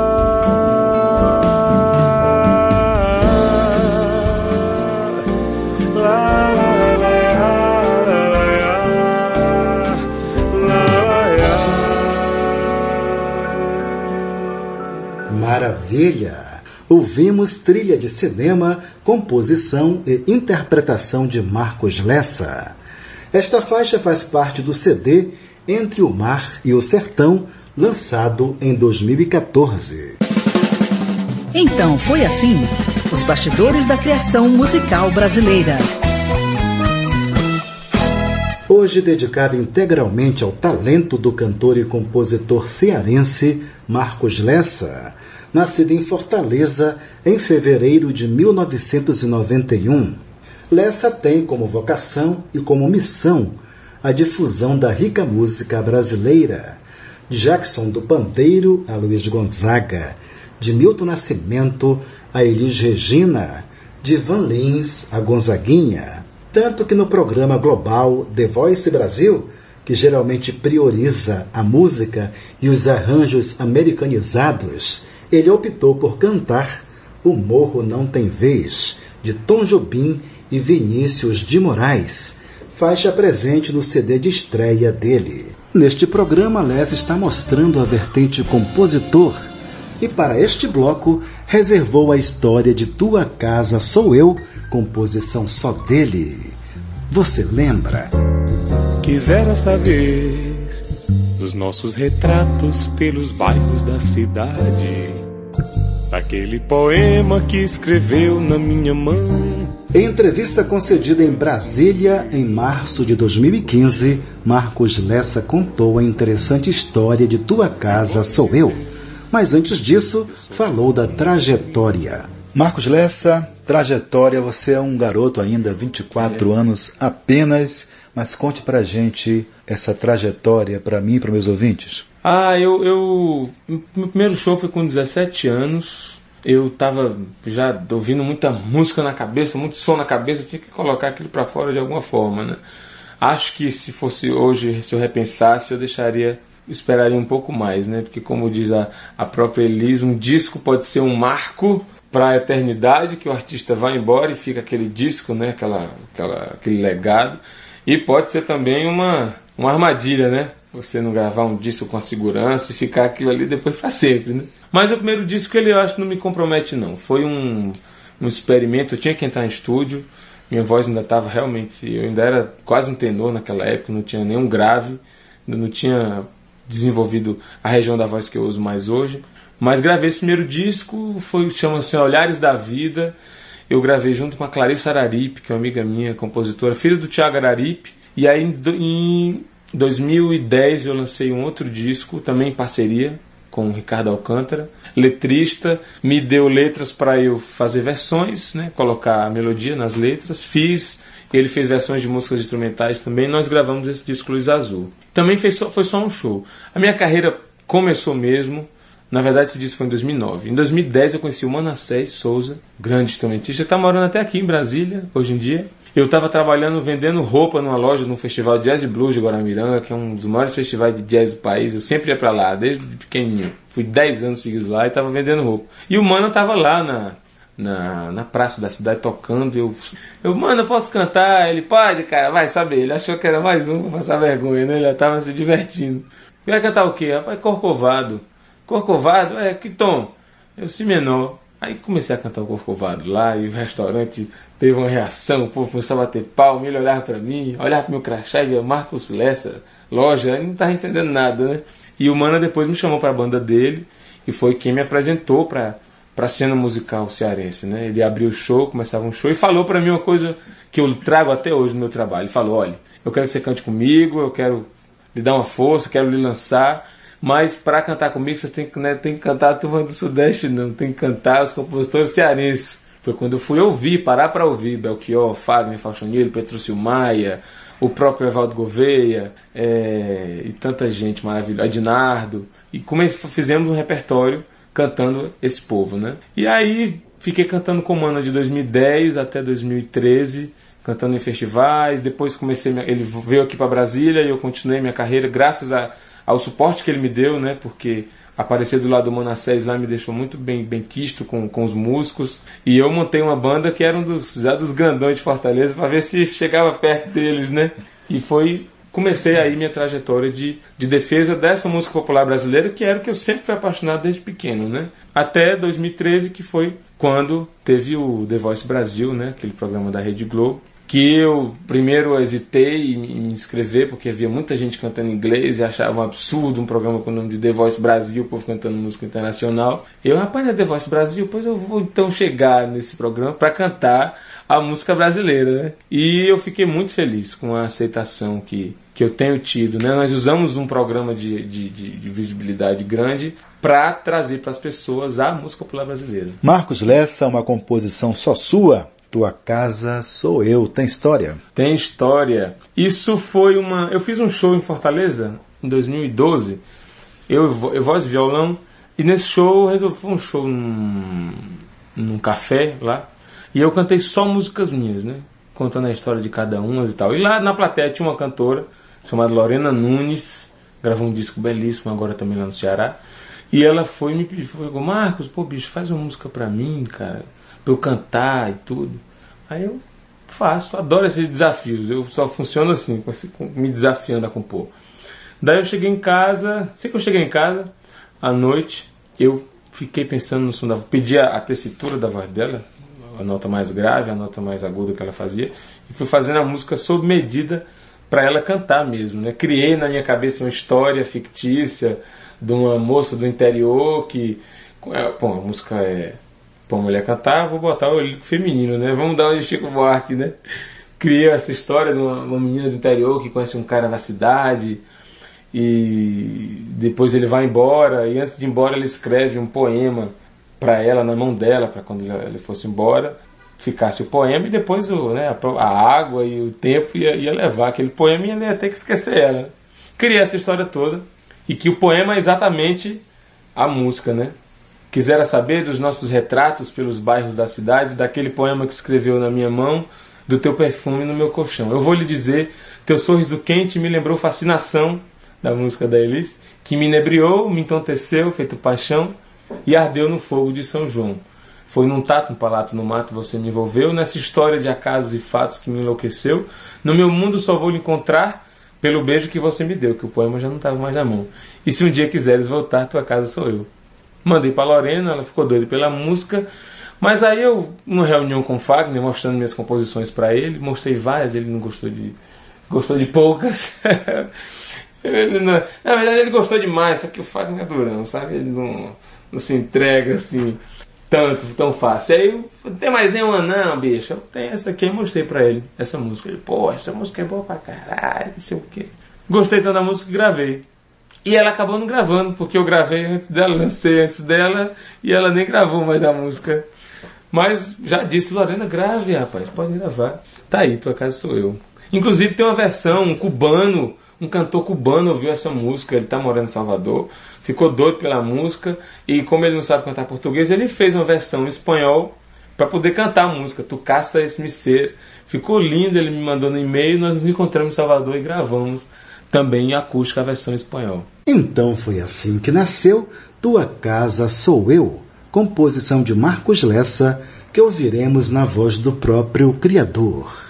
Maravilha! Ouvimos Trilha de Cinema, composição e interpretação de Marcos Lessa. Esta faixa faz parte do CD Entre o Mar e o Sertão, lançado em 2014. Então foi assim, os bastidores da criação musical brasileira. Hoje dedicado integralmente ao talento do cantor e compositor cearense Marcos Lessa. nascida em Fortaleza em fevereiro de 1991. Lessa tem como vocação e como missão a difusão da rica música brasileira, de Jackson do Pandeiro a Luiz Gonzaga, de Milton Nascimento a Elis Regina, de Van Lins a Gonzaguinha. Tanto que no programa global The Voice Brasil, que geralmente prioriza a música e os arranjos americanizados, ele optou por cantar O Morro Não Tem Vez, de Tom Jobim e Vinícius de Moraes, faixa presente no CD de estreia dele. Neste programa, Lessa está mostrando a vertente compositor e para este bloco reservou a história de Tua Casa Sou Eu, composição só dele. Você lembra? Quisera saber dos nossos retratos pelos bairros da cidade, aquele poema que escreveu na minha mão. Em entrevista concedida em Brasília, em março de 2015, Marcos Lessa contou a interessante história de Tua Casa Sou Eu. Mas antes disso, falou da trajetória. Marcos Lessa, trajetória, você é um garoto ainda, 24 anos apenas, mas conte pra gente essa trajetória, pra mim e para meus ouvintes. Meu primeiro show foi com 17 anos. Eu tava já ouvindo muita música na cabeça, muito som na cabeça, eu tinha que colocar aquilo pra fora de alguma forma, né? Acho que se fosse hoje, se eu repensasse, eu esperaria um pouco mais, né? Porque como diz a própria Elis, um disco pode ser um marco para a eternidade, que o artista vai embora e fica aquele disco, né? Aquele legado. E pode ser também uma armadilha, né? Você não gravar um disco com a segurança e ficar aquilo ali depois para sempre, né? Mas o primeiro disco, eu acho que não me compromete, não. Foi um experimento, eu tinha que entrar em estúdio, minha voz ainda estava realmente... Eu ainda era quase um tenor naquela época, não tinha nenhum grave, não tinha desenvolvido a região da voz que eu uso mais hoje. Mas gravei esse primeiro disco, chama-se Olhares da Vida. Eu gravei junto com a Clarissa Araripe, que é uma amiga minha, compositora, filha do Thiago Araripe. E aí em 2010 eu lancei um outro disco, também em parceria com o Ricardo Alcântara, letrista, me deu letras para eu fazer versões, né, colocar a melodia nas letras, ele fez versões de músicas instrumentais também, nós gravamos esse disco Luz Azul. Também foi só um show. A minha carreira começou mesmo, na verdade esse disco foi em 2009. Em 2010 eu conheci o Manassés Souza, grande instrumentista, está morando até aqui em Brasília, hoje em dia. Eu estava trabalhando, vendendo roupa numa loja, num festival Jazz e Blues de Guaramiranga, que é um dos maiores festivais de jazz do país. Eu sempre ia para lá, desde pequenininho. Fui 10 anos seguidos lá e estava vendendo roupa. E o Mano estava lá na praça da cidade tocando. Eu, Mano, eu posso cantar? Ele, pode, cara, vai saber. Ele achou que era mais um pra passar vergonha, né? Ele já estava se divertindo. Vai cantar o quê? Rapaz, Corcovado. Corcovado? Que tom? Eu, si menor. Aí comecei a cantar o Corcovado lá e o restaurante teve uma reação, o povo começou a bater palma, ele olhava pra mim, olhava pro meu crachá e via Marcos Lessa, loja, ele não tava entendendo nada, né? E o Mano depois me chamou pra banda dele e foi quem me apresentou pra cena musical cearense, né? Ele abriu o show, começava um show e falou pra mim uma coisa que eu trago até hoje no meu trabalho. Ele falou, olha, eu quero que você cante comigo, eu quero lhe dar uma força, eu quero lhe lançar, mas para cantar comigo você tem que cantar a turma do Sudeste, não, tem que cantar os compositores cearenses. Foi quando eu fui parar para ouvir Belchior, Fagner, Falchanilho, Petrúcio Maia, o próprio Evaldo Gouveia, e tanta gente maravilhosa, Adinardo, e fizemos um repertório cantando esse povo, né? E aí fiquei cantando com o Mano de 2010 até 2013, cantando em festivais, depois ele veio aqui para Brasília e eu continuei minha carreira graças ao suporte que ele me deu, né? Porque aparecer do lado do Manassés lá me deixou muito bem quisto com os músicos. E eu montei uma banda que era já dos grandões de Fortaleza para ver se chegava perto deles, né? E comecei aí minha trajetória de defesa dessa música popular brasileira, que era o que eu sempre fui apaixonado desde pequeno, né? Até 2013, que foi quando teve o The Voice Brasil, né? Aquele programa da Rede Globo, que eu primeiro hesitei em me inscrever, porque havia muita gente cantando em inglês e achava um absurdo um programa com o nome de The Voice Brasil, o povo cantando música internacional. Eu, rapaz, não é The Voice Brasil? Pois eu vou então chegar nesse programa para cantar a música brasileira, né? E eu fiquei muito feliz com a aceitação que eu tenho tido, né? Nós usamos um programa de visibilidade grande para trazer para as pessoas a música popular brasileira. Marcos Lessa, uma composição só sua, Tua Casa Sou Eu, tem história? Tem história. Isso foi eu fiz um show em Fortaleza, em 2012, eu voz e violão, e nesse show, foi um show num café lá, e eu cantei só músicas minhas, né? Contando a história de cada uma e tal. E lá na plateia tinha uma cantora chamada Lorena Nunes, gravou um disco belíssimo agora também lá no Ceará. E ela foi me pedir, falou: Marcos, pô, bicho, faz uma música pra mim, cara, pra eu cantar e tudo. Aí eu faço, adoro esses desafios. Eu só funciono assim, me desafiando a compor. Daí eu cheguei em casa, assim que eu cheguei em casa, à noite, eu fiquei pensando no som da voz, pedi a tessitura da voz dela, a nota mais grave, a nota mais aguda que ela fazia, e fui fazendo a música sob medida para ela cantar mesmo, né? Criei na minha cabeça uma história fictícia de uma moça do interior que, pô, a música é pra uma mulher cantar, vou botar o lírico feminino, né? Vamos dar um de Chico Buarque, né? Criei essa história de uma menina do interior que conhece um cara na cidade e depois ele vai embora, e antes de ir embora ele escreve um poema para ela na mão dela, para quando ele fosse embora ficasse o poema, e depois a água e o tempo ia levar aquele poema e ele ia ter que esquecer ela. Criei essa história toda, e que o poema é exatamente a música, né? Quisera saber dos nossos retratos pelos bairros da cidade, daquele poema que escreveu na minha mão, do teu perfume no meu colchão. Eu vou lhe dizer, teu sorriso quente me lembrou fascinação, da música da Elis, que me inebriou, me entonteceu, feito paixão, e ardeu no fogo de São João. Foi num tato, um palato no mato, você me envolveu, nessa história de acasos e fatos que me enlouqueceu. No meu mundo só vou lhe encontrar pelo beijo que você me deu, que o poema já não estava mais na mão. E se um dia quiseres voltar, tua casa sou eu. Mandei para Lorena, ela ficou doida pela música, mas aí eu, numa reunião com o Fagner, mostrando minhas composições para ele, mostrei várias, ele não gostou de poucas. Na verdade ele gostou demais, só que o Fagner é durão, sabe? Ele não se entrega assim tão fácil. Aí eu não tem mais nenhuma não, bicho. Eu tenho essa aqui, eu mostrei pra ele essa música. Ele, pô, essa música é boa pra caralho, não sei o quê. Gostei tanto da música que gravei. E ela acabou não gravando, porque eu gravei antes dela, lancei antes dela, e ela nem gravou mais a música. Mas já disse, Lorena, grave, rapaz, pode gravar. Tá aí, tua casa sou eu. Inclusive tem uma versão, um cantor cubano ouviu essa música, ele tá morando em Salvador, ficou doido pela música, e como ele não sabe cantar português, ele fez uma versão em espanhol para poder cantar a música, Tu Caça Es Mi Ser. Ficou lindo, ele me mandou no e-mail, nós nos encontramos em Salvador e gravamos também em acústica a versão em espanhol. Então foi assim que nasceu Tua Casa Sou Eu, composição de Marcos Lessa, que ouviremos na voz do próprio criador.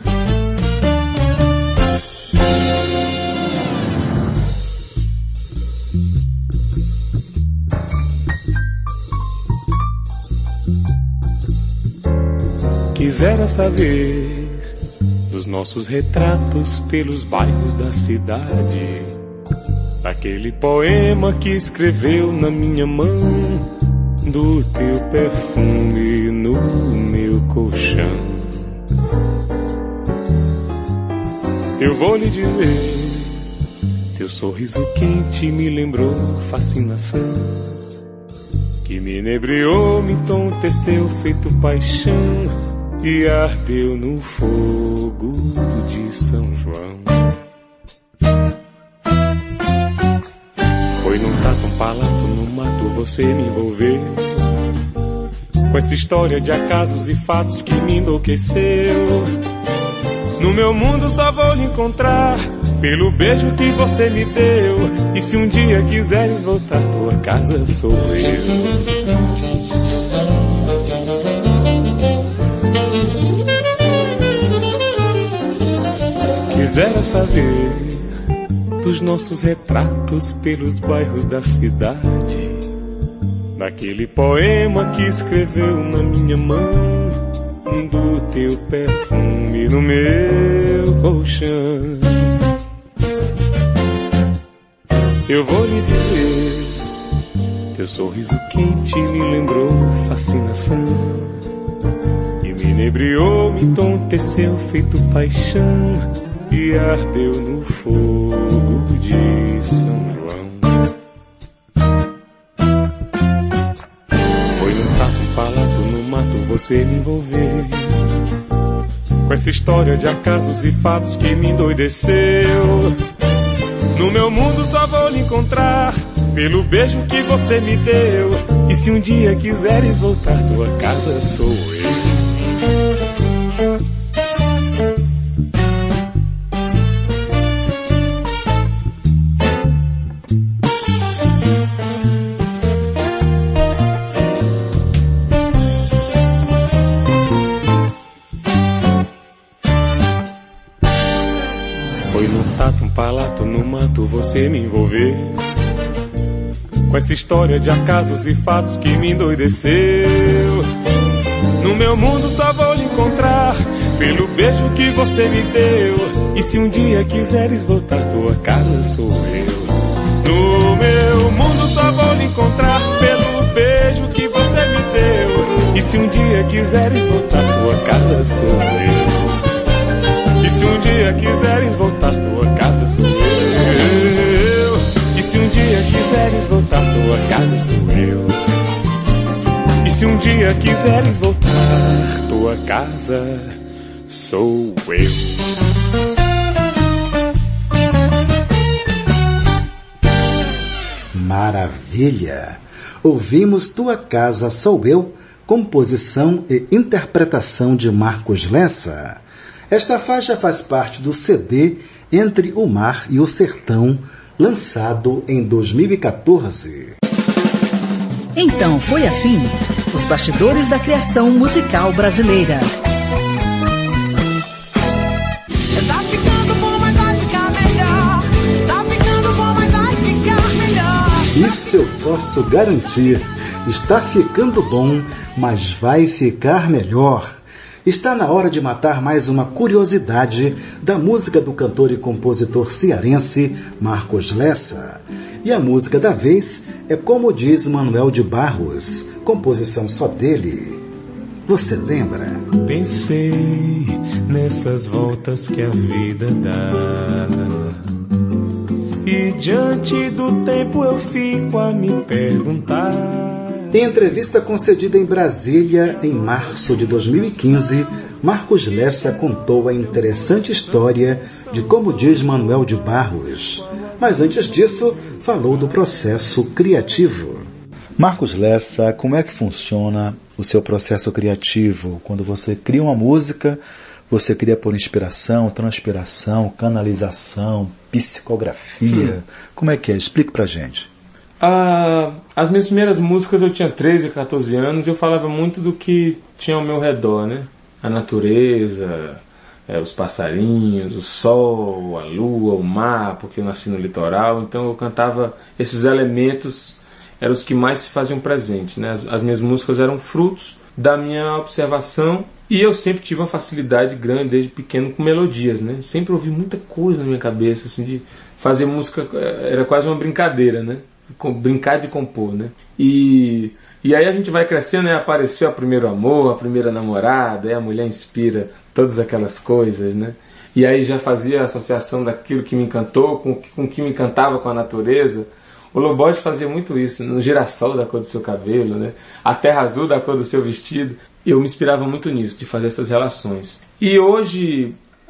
Quisera saber dos nossos retratos pelos bairros da cidade, daquele poema que escreveu na minha mão, do teu perfume no meu colchão. Eu vou lhe dizer, teu sorriso quente me lembrou fascinação, que me inebriou, me entonteceu feito paixão, e ardeu no fogo de São João. Foi num tato, um palato no mato, você me envolveu, com essa história de acasos e fatos que me enlouqueceu. No meu mundo só vou lhe encontrar pelo beijo que você me deu, e se um dia quiseres voltar, tua casa sou eu. Quisera saber dos nossos retratos pelos bairros da cidade, daquele poema que escreveu na minha mão, do teu perfume no meu colchão. Eu vou lhe dizer, teu sorriso quente me lembrou fascinação, e me inebriou, me entonteceu feito paixão e ardeu no fogo de São João. Foi num tato, um palato, no mato você me envolveu, com essa história de acasos e fatos que me endoideceu. No meu mundo só vou lhe encontrar pelo beijo que você me deu. E se um dia quiseres voltar, tua casa sou eu. Foi num tato, um palato, no mato você me envolveu, com essa história de acasos e fatos que me endoideceu. No meu mundo só vou lhe encontrar pelo beijo que você me deu. E se um dia quiseres voltar, tua casa sou eu. No meu mundo só vou lhe encontrar pelo beijo que você me deu. E se um dia quiseres voltar, tua casa sou eu. E se um dia quiseres voltar, tua casa sou eu. E se um dia quiseres voltar, tua casa sou eu. E se um dia quiseres voltar, tua casa sou eu. Maravilha! Ouvimos Tua Casa Sou Eu, composição e interpretação de Marcos Lessa. Esta faixa faz parte do CD Entre o Mar e o Sertão, lançado em 2014. Então foi assim, os bastidores da criação musical brasileira. Tá ficando bom, mas vai ficar melhor. Tá ficando bom, mas vai ficar melhor. Isso eu posso garantir. Está ficando bom, mas vai ficar melhor. Está na hora de matar mais uma curiosidade da música do cantor e compositor cearense Marcos Lessa. E a música da vez é Como Diz Manuel de Barros, composição só dele. Você lembra? Pensei nessas voltas que a vida dá, e diante do tempo eu fico a me perguntar. Em entrevista concedida em Brasília, em março de 2015, Marcos Lessa contou a interessante história de Como Diz Manuel de Barros. Mas antes disso, falou do processo criativo. Marcos Lessa, como é que funciona o seu processo criativo? Quando você cria uma música, você cria por inspiração, transpiração, canalização, psicografia. Como é que é? Explique pra gente. As minhas primeiras músicas eu tinha 13, 14 anos e eu falava muito do que tinha ao meu redor, né? A natureza, os passarinhos, o sol, a lua, o mar, porque eu nasci no litoral. Então eu cantava esses elementos, eram os que mais se faziam presente, né? As minhas músicas eram frutos da minha observação e eu sempre tive uma facilidade grande desde pequeno com melodias, né? Sempre ouvi muita coisa na minha cabeça, assim, de fazer música, era quase uma brincadeira, né? Brincar de compor, né? E aí a gente vai crescendo, né? Apareceu o primeiro amor, a primeira namorada, aí a mulher inspira todas aquelas coisas, né? E aí já fazia a associação daquilo que me encantou com o que me encantava com a natureza. O Lobos fazia muito isso, no girassol da cor do seu cabelo, né? A terra azul da cor do seu vestido. Eu me inspirava muito nisso, de fazer essas relações. E hoje,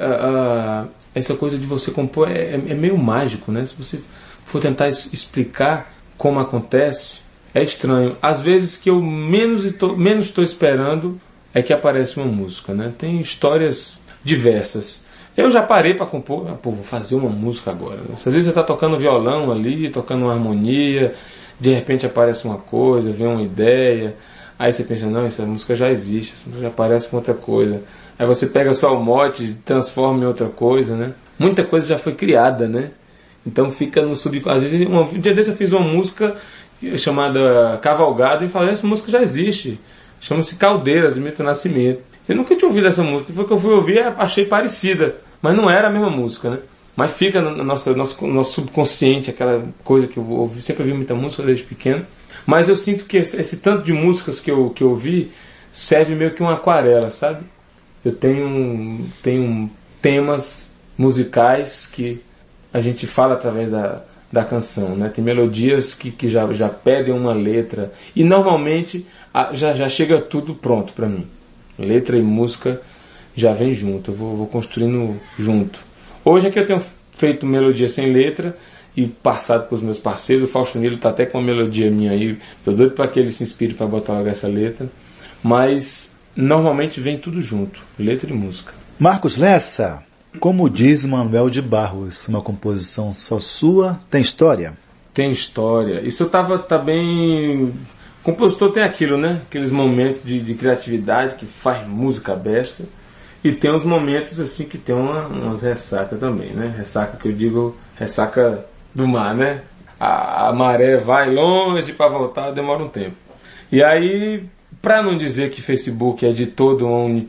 essa coisa de você compor é meio mágico, né? Se você for tentar explicar como acontece, é estranho. Às vezes que eu menos estou esperando é que aparece uma música, né? Tem histórias diversas. Eu já parei para compor, vou fazer uma música agora. Às vezes você está tocando violão ali, tocando uma harmonia, de repente aparece uma coisa, vem uma ideia, aí você pensa, não, essa música já existe, já aparece com outra coisa. Aí você pega só o mote, transforma em outra coisa, né? Muita coisa já foi criada, né? Então fica no subconsciente. Às vezes, um dia desse eu fiz uma música chamada Cavalgada e falei, essa música já existe. Chama-se Caldeiras, de Milton Nascimento. Eu nunca tinha ouvido essa música. Foi que eu fui ouvir e achei parecida. Mas não era a mesma música, né? Mas fica no nosso subconsciente, aquela coisa que eu sempre ouvi muita música desde pequeno. Mas eu sinto que esse tanto de músicas que eu ouvi serve meio que uma aquarela, sabe? eu tenho temas musicais que a gente fala através da canção, né? Tem melodias que já pedem uma letra, e normalmente já chega tudo pronto para mim. Letra e música já vem junto, eu vou construindo junto. Hoje é que eu tenho feito melodia sem letra e passado para os meus parceiros. O Fausto Nilo está até com uma melodia minha aí, estou doido para que ele se inspire para botar logo essa letra, mas normalmente vem tudo junto, letra e música. Marcos Lessa, como diz Manuel de Barros, uma composição só sua, tem história? Tem história. Isso tá bem... O compositor tem aquilo, né? Aqueles momentos de criatividade que faz música besta, e tem uns momentos assim que tem umas ressacas também, né? Ressaca que eu digo, ressaca do mar, né? A maré vai longe, para voltar demora um tempo. E aí, para não dizer que Facebook é de todo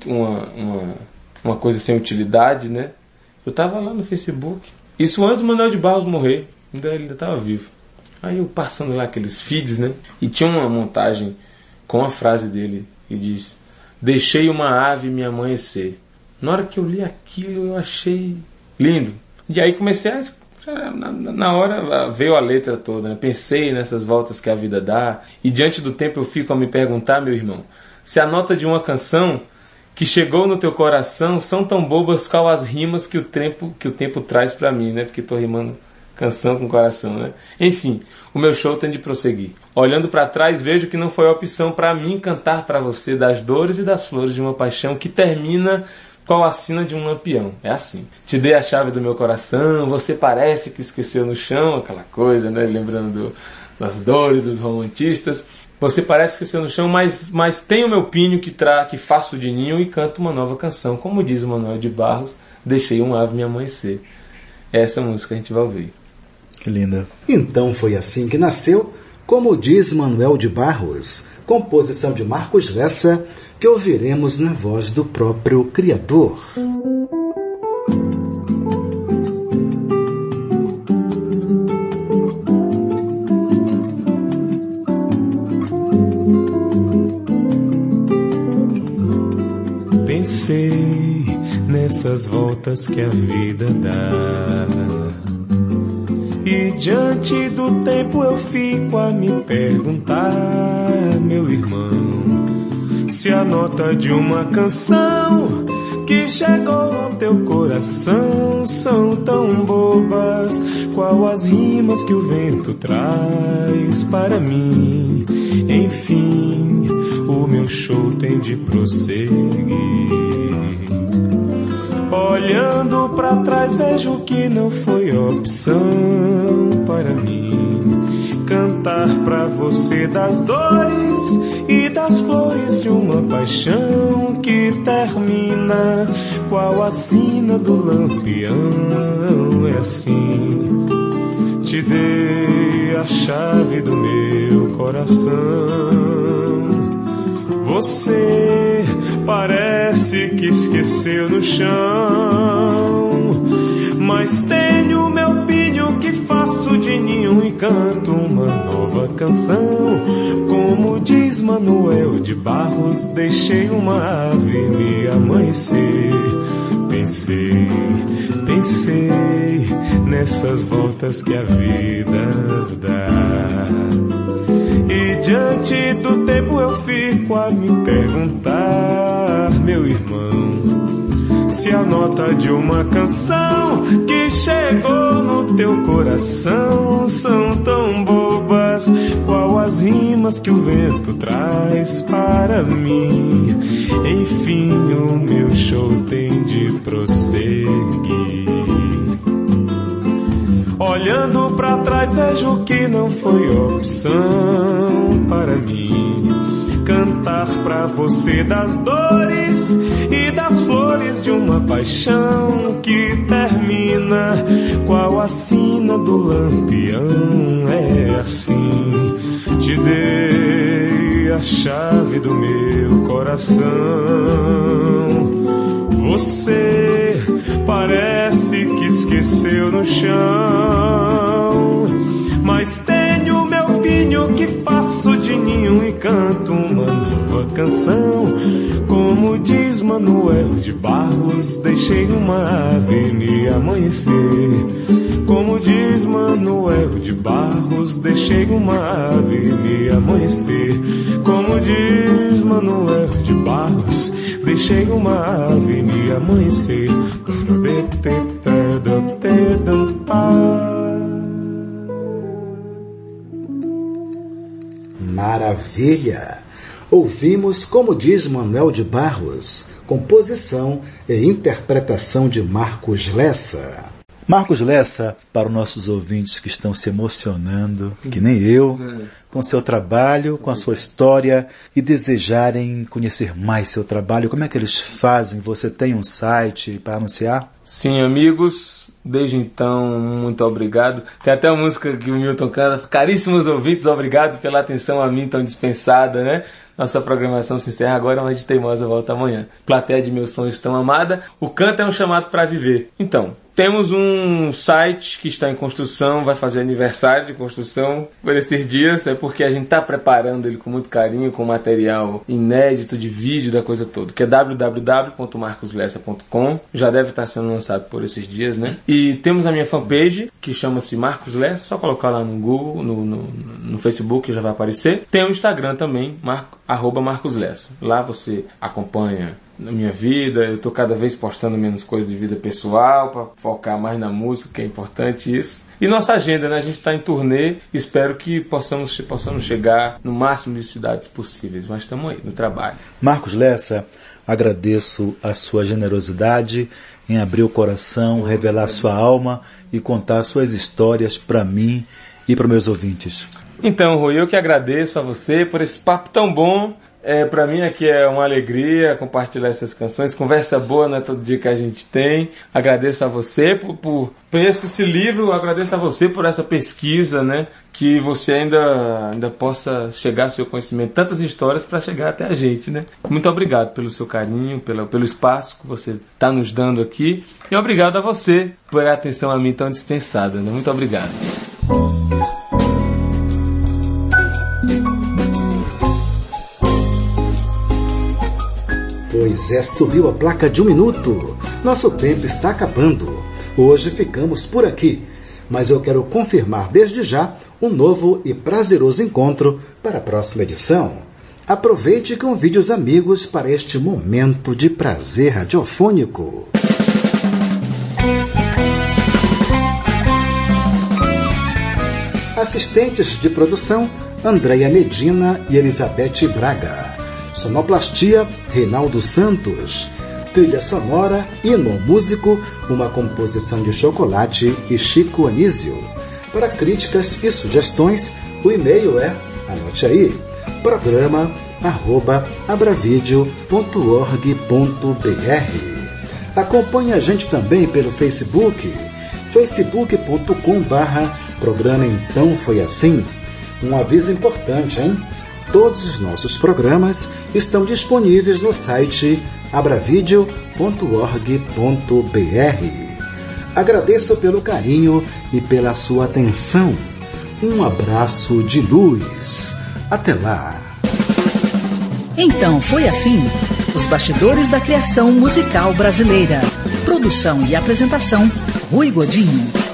uma coisa sem utilidade, né? Eu tava lá no Facebook, isso antes do Manuel de Barros morrer, ele ainda estava vivo. Aí eu passando lá aqueles feeds, né? E tinha uma montagem com a frase dele que diz: deixei uma ave me amanhecer. Na hora que eu li aquilo eu achei lindo. E aí comecei na hora veio a letra toda, né? Pensei nessas voltas que a vida dá, e diante do tempo eu fico a me perguntar, meu irmão, se a nota de uma canção que chegou no teu coração são tão bobas qual as rimas que o tempo traz pra mim, né? Porque tô rimando canção com coração, né? Enfim, o meu show tem de prosseguir. Olhando pra trás, vejo que não foi opção pra mim cantar pra você das dores e das flores de uma paixão que termina qual a sina de um lampião. É assim. Te dei a chave do meu coração, você parece que esqueceu no chão, aquela coisa, né? Lembrando das dores dos romantistas. Você parece que esqueceu no chão, mas tem o meu pinho que faço de ninho e canto uma nova canção. Como diz o Manuel de Barros, deixei um ave me amanhecer. Essa música a gente vai ouvir. Que linda. Então foi assim que nasceu Como Diz Manuel de Barros, composição de Marcos Lessa, que ouviremos na voz do próprio criador. Pensei nessas voltas que a vida dá, e diante do tempo eu fico a me perguntar, meu irmão, se a nota de uma canção que chegou ao teu coração são tão bobas qual as rimas que o vento traz para mim. Enfim, o meu show tem de prosseguir. Olhando pra trás vejo que não foi opção para mim cantar pra você das dores e das flores de uma paixão que termina qual a sina do lampião. É assim, te dei a chave do meu coração. Você parece que esqueceu no chão, mas tenho meu pinho que faço de ninho e canto uma nova canção. Como diz Manuel de Barros, deixei uma ave me amanhecer. Pensei nessas voltas que a vida dá, e diante do tempo eu fico a me perguntar, meu irmão, se a nota de uma canção que chegou no teu coração são tão bobas qual as rimas que o vento traz para mim. Enfim, o meu show tem de prosseguir. Olhando pra trás vejo que não foi opção para mim cantar pra você das dores e das flores de uma paixão que termina qual a sina do lampião. É assim, te dei a chave do meu coração. Você parece que esqueceu no chão, mas tenho meu pinho que faço faço de ninho e canto uma nova canção. Como diz Manuel de Barros, deixei uma ave me amanhecer. Como diz Manuel de Barros, deixei uma ave me amanhecer. Como diz Manuel de Barros, deixei uma ave me amanhecer. Maravilha! Ouvimos Como diz Manuel de Barros, composição e interpretação de Marcos Lessa. Marcos Lessa, para os nossos ouvintes que estão se emocionando, que nem eu, com seu trabalho, com a sua história e desejarem conhecer mais seu trabalho, como é que eles fazem? Você tem um site para anunciar? Sim, amigos, desde então, muito obrigado. Tem até uma música que o Milton canta, caríssimos ouvintes, obrigado pela atenção a mim tão dispensada, né? Nossa programação se encerra agora, mas de teimosa volta amanhã. Plateia de meus sonhos tão amada, o canto é um chamado para viver. Então, temos um site que está em construção, vai fazer aniversário de construção por esses dias, é porque a gente está preparando ele com muito carinho, com material inédito de vídeo da coisa toda, que é www.marcoslessa.com, já deve estar sendo lançado por esses dias, né? E temos a minha fanpage, que chama-se Marcos Lessa, só colocar lá no Google, no Facebook, já vai aparecer. Tem o Instagram também, @Marcos Lessa. Lá você acompanha na minha vida, eu estou cada vez postando menos coisas de vida pessoal para focar mais na música, que é importante isso. E nossa agenda, né? A gente está em turnê, espero que possamos chegar no máximo de cidades possíveis, mas estamos aí no trabalho. Marcos Lessa, agradeço a sua generosidade em abrir o coração, revelar sua alma e contar suas histórias para mim e para meus ouvintes. Então, Rui, eu que agradeço a você por esse papo tão bom. Para mim aqui é uma alegria compartilhar essas canções. Conversa boa, não é todo dia que a gente tem. Agradeço a você por esse livro, agradeço a você por essa pesquisa, né? Que você ainda possa chegar ao seu conhecimento. Tantas histórias para chegar até a gente, né? Muito obrigado pelo seu carinho, pelo espaço que você está nos dando aqui. E obrigado a você por a atenção a mim tão dispensada, né? Muito obrigado. Pois é, subiu a placa de 1 minuto. Nosso tempo está acabando. Hoje ficamos por aqui, mas eu quero confirmar desde já um novo e prazeroso encontro para a próxima edição. Aproveite e convide os amigos para este momento de prazer radiofônico. Assistentes de produção, Andréia Medina e Elizabeth Braga. Sonoplastia, Reinaldo Santos. Trilha sonora, Hino Músico, uma composição de Chocolate e Chico Anísio. Para críticas e sugestões, o e-mail é, anote aí, programa@abravideo.org.br. Acompanhe a gente também pelo Facebook, facebook.com/programa Então Foi Assim. Um aviso importante, hein? Todos os nossos programas estão disponíveis no site abravideo.org.br. Agradeço pelo carinho e pela sua atenção. Um abraço de luz. Até lá. Então foi assim, os bastidores da criação musical brasileira. Produção e apresentação, Rui Godinho.